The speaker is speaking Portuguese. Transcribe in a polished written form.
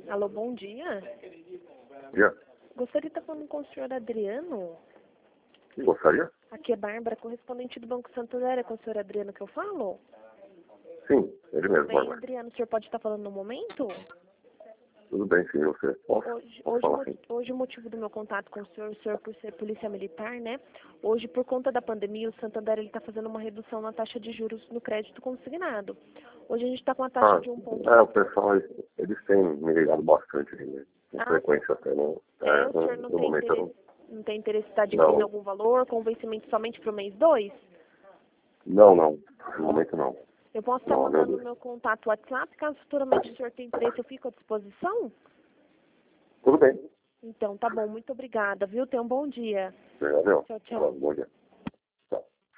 Alô, bom dia. Dia. Gostaria de estar falando com o senhor Adriano. Gostaria? Aqui é Bárbara, correspondente do Banco Santander. É com o senhor Adriano que eu falo? Sim, ele mesmo, Bem, Bárbara. Adriano, o senhor pode estar falando no momento? Tudo bem, sim, você. Posso falar sim. Hoje o motivo do meu contato com o senhor por ser polícia militar, né? Hoje, por conta da pandemia, o Santander está fazendo uma redução na taxa de juros no crédito consignado. Hoje a gente está com a taxa de 1,4. O pessoal, eles têm me ligado bastante, né? Com frequência até, não. O senhor No momento eu não tem interesse em estar adquirindo algum valor, com vencimento somente para o mês 2? não. No momento não. Eu posso estar mandando o meu contato WhatsApp, caso futuramente o senhor tenha interesse, eu fico à disposição? Tudo bem. Então, tá bom, muito obrigada, viu? Tenha um bom dia. Obrigado. Tchau, tchau. Bom dia.